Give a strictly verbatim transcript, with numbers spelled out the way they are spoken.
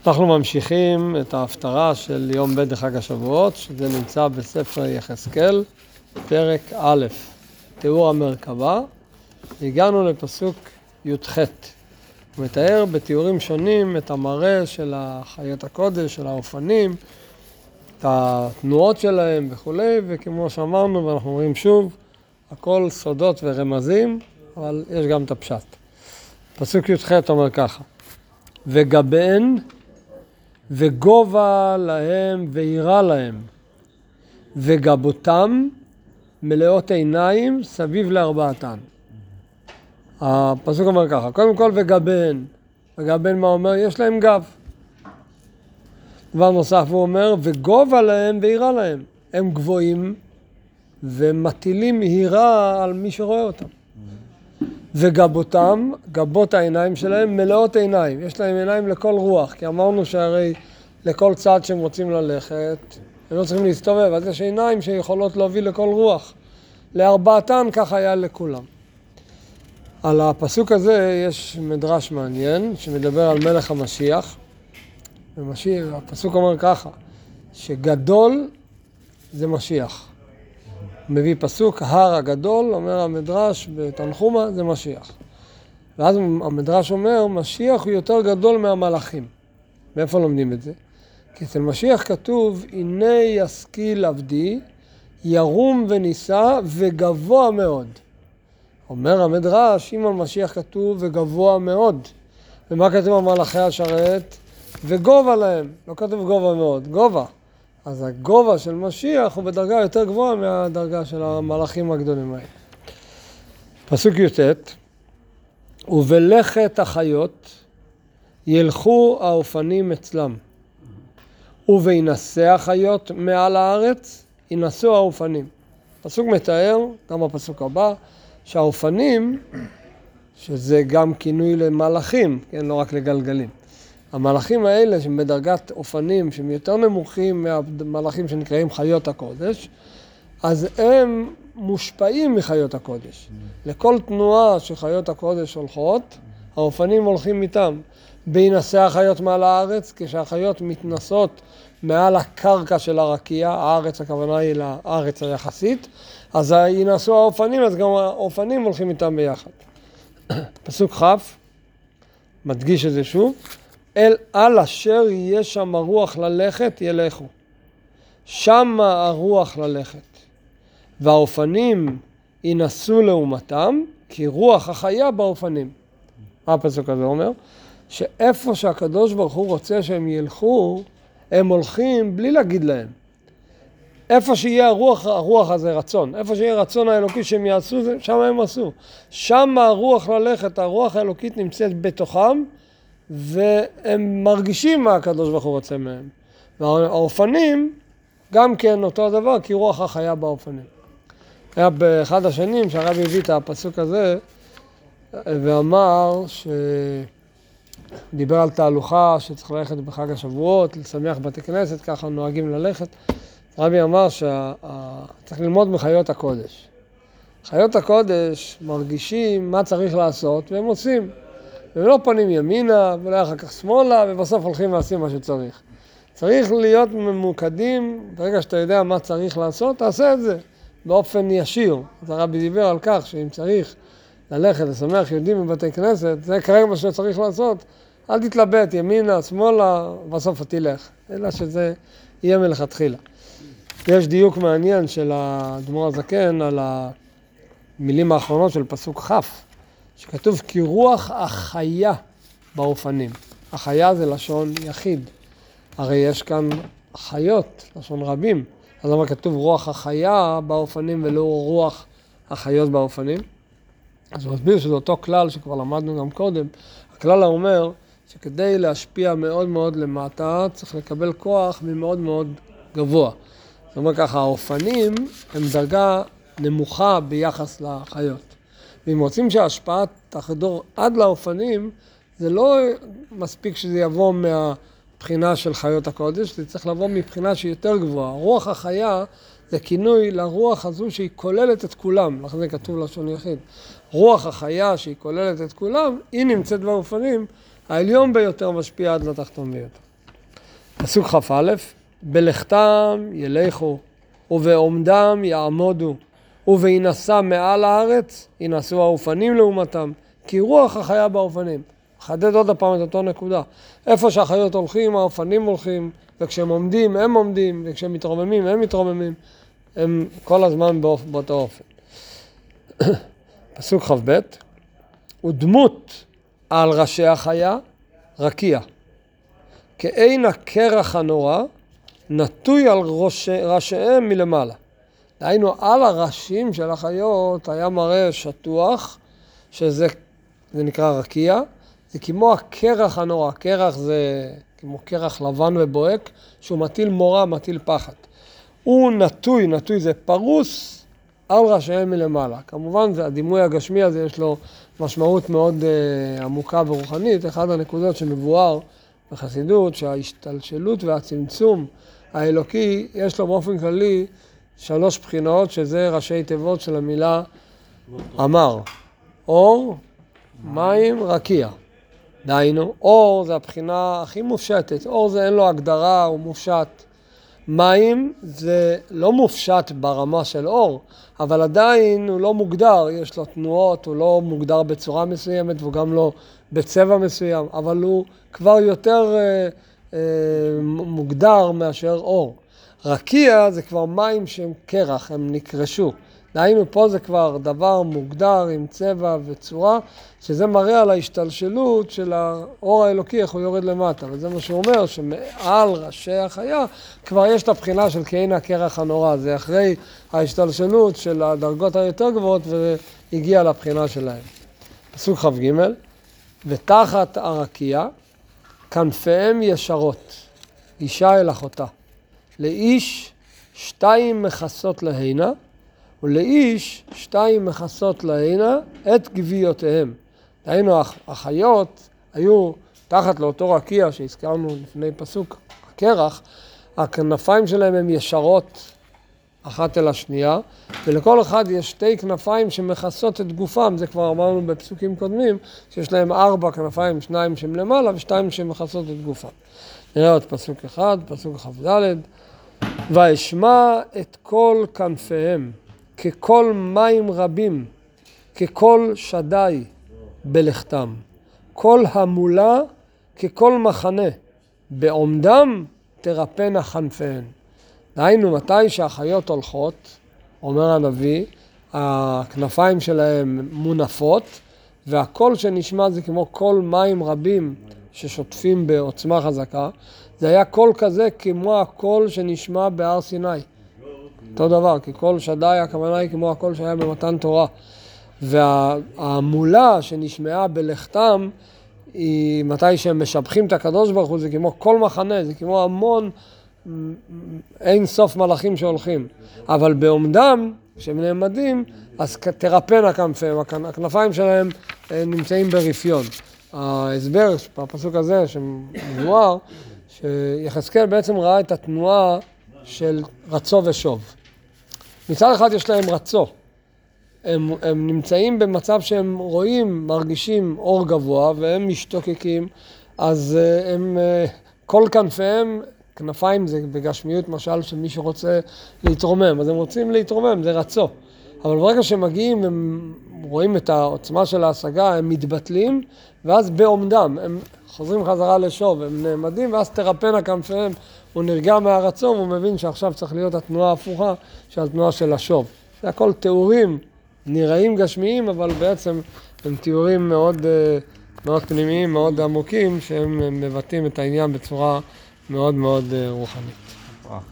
אנחנו ממשיכים את ההפטרה של יום ב' לחג השבועות, שזה נמצא בספר יחזקאל, פרק א', תיאור המרכבה. הגענו לפסוק י"ח. הוא מתאר בתיאורים שונים את המראה של חיות הקודש, של האופנים, את התנועות שלהם וכו', וכמו שאמרנו, ואנחנו אומרים שוב, הכל סודות ורמזים, אבל יש גם את הפשט. פסוק י"ח אומר ככה: וגביהן וגובה להם וירא להם, וגבותם מלאות עיניים סביב לארבעתן. הפסוק אומר ככה, קודם כל וגביהן. וגביהן מה אומר? יש להם גב. דבר נוסף הוא אומר, וגובה להם וירא להם. הם גבוהים ומטילים היראה על מי שרואה אותם. וגבותם, גבות העיניים שלהם, מלאות עיניים. יש להם עיניים לכל רוח, כי אמרנו שהרי לכל צד שהם רוצים ללכת, הם לא צריכים להסתובב, אז יש עיניים שיכולות להוביל לכל רוח. לארבעתן כך היה לכולם. על הפסוק הזה יש מדרש מעניין, שמדבר על מלך המשיח. ומשיח, הפסוק אומר ככה, שגדול זה משיח. מביא פסוק, הר הגדול, אומר המדרש בתנחומה, זה משיח. ואז המדרש אומר, משיח הוא יותר גדול מהמלאכים. מאיפה לומדים את זה? כי אצל משיח כתוב, הנה ישכיל עבדי, ירום ונישא וגבוה מאוד. אומר המדרש, אם על משיח כתוב וגבוה מאוד. ומה כתוב על מלאכי השרת? וגובה להם. לא כתוב גובה מאוד, גובה. אז הגובה של משיח הוא בדרגה יותר גבוהה מהדרגה של המלאכים הגדולים האלה. פסוק י"ט, ובלכת החיות ילכו האופנים אצלם, ובהינשא החיות מעל הארץ ינסו האופנים. פסוק מתאר, גם הפסוק הבא, שהאופנים, שזה גם כינוי למלאכים, כן, לא רק לגלגלים. המלאכים האלה שהם בדרגת אופנים, שהם יותר נמוכים מהמלאכים שנקראים חיות הקודש, אז הם מושפעים מחיות הקודש. לכל תנועה שחיות הקודש הולכות, האופנים הולכים איתם. בהינשא החיות מעל הארץ, כשהחיות מתנסות מעל הקרקע של הרקיע, הארץ הכוונה היא לארץ היחסית, אז ינסו האופנים, אז גם האופנים הולכים איתם ביחד. פסוק כ' מדגיש את זה שוב, אל על אשר יהיה שם הרוח ללכת ילכו. שם הרוח ללכת. והאופנים ינסו לעומתם, כי רוח החיה באופנים. מה הפסוק הזה אומר? שאיפה שהקדוש ברוך הוא רוצה שהם ילכו, הם הולכים בלי להגיד להם. איפה שיהיה הרוח, הרוח הזה רצון. איפה שיהיה רצון האלוקי שהם יעשו, שם הם עשו. שם הרוח ללכת, הרוח האלוקית נמצאת בתוכם, והם מרגישים מה הקדוש ברוך הוא רוצה מהם. והאופנים גם כן אותו הדבר, כי רוח החיה באופנים. היה באחד השנים שהרבי הביא את הפסוק הזה, ואמר שדיבר על תהלוכה שצריך ללכת בחג השבועות, לשמח בתי כנסת, ככה נוהגים ללכת. הרבי אמר שצריך ללמוד מחיות הקודש. חיות הקודש מרגישים מה צריך לעשות, והם עושים. והם לא פונים ימינה, ולא אחר כך שמאלה, ובסוף הולכים ועושים מה שצריך. צריך להיות ממוקדים, ברגע שאתה יודע מה צריך לעשות, תעשה את זה באופן ישיר. אז הרבי דיבר על כך שאם צריך ללכת, לשמח יהודים בבתי כנסת, זה כרגע מה שצריך לעשות, אל תתלבט ימינה, שמאלה, בסוף תלך, אלא שזה יהיה מלכתחילה. יש דיוק מעניין של האדמו"ר הזקן על המילים האחרונות של פסוק כ', שכתוב כי רוח החיה באופנים. החיה זה לשון יחיד. הרי יש כאן חיות, לשון רבים. אז למה כתוב רוח החיה באופנים ולא רוח החיות באופנים? אז הוא מסביר שזה אותו כלל שכבר למדנו גם קודם. הכלל אומר שכדי להשפיע מאוד מאוד למטה צריך לקבל כוח ממאוד מאוד גבוה. זאת אומרת ככה, האופנים הם דרגה נמוכה ביחס לחיות. ואם רוצים שההשפעה תחדור עד לאופנים, זה לא מספיק שזה יבוא מהבחינה של חיות הקודש, זה צריך לבוא מבחינה שהיא יותר גבוהה. רוח החיה זה כינוי לרוח הזו שהיא כוללת את כולם, לכן זה כתוב לשון יחיד. רוח החיה שהיא כוללת את כולם, היא נמצאת באופנים, העליון ביותר משפיע עד לתחתון ביותר. פסוק כ"א, בלכתם ילכו, ובעומדם יעמודו, ובהינשא מעל הארץ, ינסו האופנים לעומתם, כי רוח החיה באופנים. חדד עוד הפעם את אותו נקודה. איפה שהחיות הולכים, האופנים הולכים, וכשהם עומדים, הם עומדים, וכשהם מתרוממים, הם מתרוממים. הם כל הזמן באותו אופן. פסוק כ"ב, ודמות על ראשי החיה, רקיע. כאין הקרח הנורא, נטוי על ראש, ראשיהם מלמעלה. דהיינו, על הראשים של החיות היה מראה שטוח, שזה זה נקרא רקיע. זה כמו הקרח הנורא. קרח זה כמו קרח לבן ובוהק, שהוא מטיל מורא, מטיל פחד. הוא נטוי, נטוי זה פרוס על ראשיהם מלמעלה. כמובן, זה, הדימוי הגשמי הזה יש לו משמעות מאוד uh, עמוקה ורוחנית. אחד הנקודות שמבואר בחסידות, שההשתלשלות והצמצום האלוקי, יש לו באופן כללי שלוש בחינות, שזה ראשי תיבות של המילה אמר. אור, מים, רקיע. דהיינו, אור זה הבחינה הכי מופשטת. אור זה אין לו הגדרה, הוא מופשט. מים זה לא מופשט ברמה של אור, אבל עדיין הוא לא מוגדר, יש לו תנועות, הוא לא מוגדר בצורה מסוימת והוא גם לא בצבע מסוים, אבל הוא כבר יותר אה, אה, מוגדר מאשר אור. רקיע זה כבר מים שהם קרח, הם נקרשו. דהיינו פה זה כבר דבר מוגדר עם צבע וצורה, שזה מראה על ההשתלשלות של האור האלוקי, איך הוא יורד למטה. וזה מה שהוא אומר, שמעל ראשי החיה כבר יש את הבחינה של כאין הקרח הנורא. זה אחרי ההשתלשלות של הדרגות היותר גבוהות והגיע לבחינה שלהם. פסוק כ"ג, ותחת הרקיע, כנפיהם ישרות, אישה אל אחותה. לאיש שתיים מכסות להינה, ולאיש שתיים מכסות להינה את גוויותיהם. דהיינו, החיות היו תחת לאותו רקיע שהזכרנו לפני פסוק הקרח, הכנפיים שלהם הם ישרות אחת אל השנייה, ולכל אחד יש שתי כנפיים שמכסות את גופם. זה כבר אמרנו בפסוקים קודמים, שיש להם ארבע כנפיים, שניים שהם למעלה ושתיים שמכסות את גופם. נראה עוד פסוק אחד, פסוק כ"ד, ואשמע את כל כנפיהם, ככל מים רבים, ככל שדי בלכתם, כל המולה ככל מחנה, בעומדם תרפנה כנפיהן. דהיינו, מתי שהחיות הולכות, אומר הנביא, הכנפיים שלהם מונפות, והקול שנשמע זה כמו קול מים רבים ששוטפים בעוצמה חזקה. זה היה קול כזה כמו הקול שנשמע בהר סיני. אותו דבר, כי קול שדי הכוונה היא כמו הקול שהיה במתן תורה. והמולה שנשמעה בלכתם, היא מתי שהם משבחים את הקדוש ברוך הוא, זה כמו כל מחנה, זה כמו המון אין סוף מלאכים שהולכים. אבל בעומדם, כשהם נעמדים, אז תרפנה כנפיהם, הכנפיים שלהם נמצאים ברפיון. ההסבר בפסוק הזה שמבואר, שיחזקאל בעצם ראה את התנועה של רצו ושוב. מצד אחד יש להם רצו. הם, הם נמצאים במצב שהם רואים, מרגישים אור גבוה, והם משתוקקים, אז הם, כל כנפיהם, כנפיים זה בגשמיות משל שמי שרוצה להתרומם, אז הם רוצים להתרומם, זה רצו. אבל ברגע שהם מגיעים, הם רואים את העוצמה של ההשגה, הם מתבטלים, ואז בעומדם, הם חוזרים חזרה לשוב, הם נעמדים, ואז תרפנה כנפיהם, הוא נרגע מהרצון, והוא מבין שעכשיו צריך להיות התנועה ההפוכה, של התנועה של השוב. זה הכל תיאורים, נראים גשמיים, אבל בעצם הם תיאורים מאוד, מאוד פנימיים, מאוד עמוקים, שהם מבטאים את העניין בצורה מאוד מאוד רוחנית.